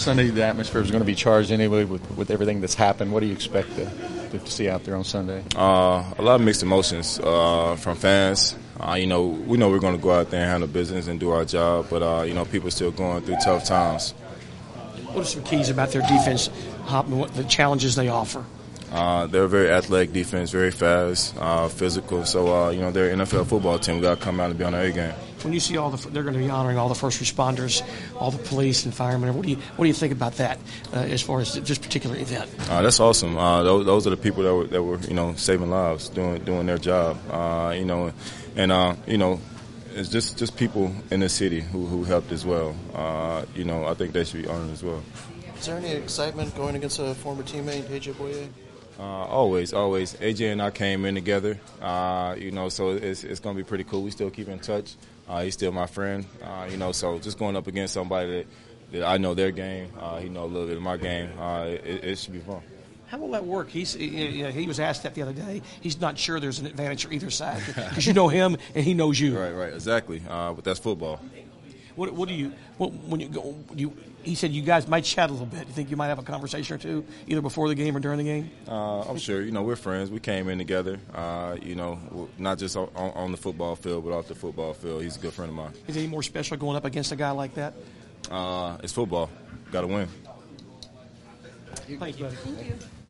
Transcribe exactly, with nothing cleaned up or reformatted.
Sunday, the atmosphere is going to be charged anyway with, with everything that's happened. What do you expect to, to see out there on Sunday? Uh, a lot of mixed emotions uh, from fans. Uh, you know, we know we're going to go out there and handle business and do our job, but, uh, you know, people are still going through tough times. What are some keys about their defense, Hop, and what the challenges they offer? Uh, they're a very athletic defense, very fast, uh, physical. So, uh, you know, they're an N F L football team. We've got to come out and be on their A game. When you see all the, they're going to be honoring all the first responders, all the police and firemen. What do you what do you think about that uh, as far as this particular event? Uh, that's awesome. Uh, those, those are the people that were, that were, you know, saving lives, doing doing their job. Uh, you know, and uh, you know, it's just, just people in the city who, who helped as well. Uh, you know, I think they should be honored as well. Is there any excitement going against a former teammate, A J Boye? Uh, always, always. A J and I came in together, uh, you know, so it's it's going to be pretty cool. We still keep in touch. Uh, he's still my friend, uh, you know, so just going up against somebody that, that I know their game, uh, he know a little bit of my game, uh, it, it should be fun. How will that work? He's, you know, he was asked that the other day. He's not sure there's an advantage for either side because you know him and he knows you. Right, right, exactly. Uh, but that's football. What, what do you what, when you go? You, he said you guys might chat a little bit. You think you might have a conversation or two, either before the game or during the game? Uh, I'm sure. You know, we're friends. We came in together. Uh, you know, not just on, on the football field, but off the football field. He's a good friend of mine. Is it any more special going up against a guy like that? Uh, it's football. Got to win. Thank you. Thank you.